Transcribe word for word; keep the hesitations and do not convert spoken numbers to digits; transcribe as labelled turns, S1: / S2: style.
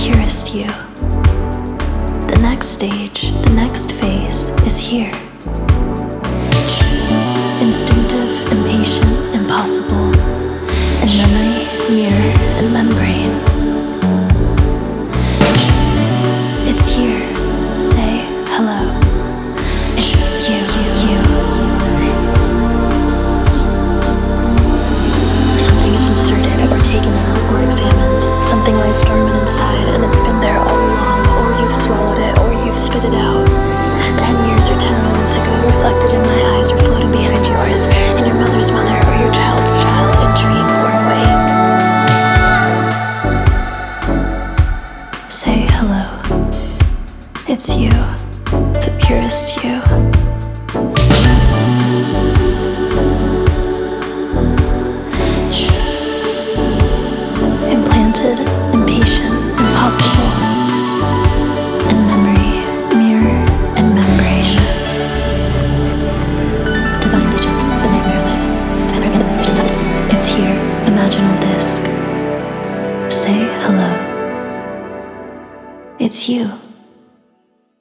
S1: purest you. The next stage, the next phase is here. Instinctive, impatient, impossible, and memory, mirror, and membrane. It's here. Say hello. It's you, you, you.
S2: Something is inserted or taken out or examined. Something lies dormant inside and it's been there all along, or you've swallowed it, or you've spit it out. Ten years or ten moments ago, reflected in my eyes or floating behind yours, in your mother's mother or your child's child, in dream or awake.
S1: Say hello. It's you, the purest you. Implanted, impatient, impossible, and memory, mirror, and membrane. Divine digits, the nightmare lives. It's here, imaginal disc. Say hello. It's you.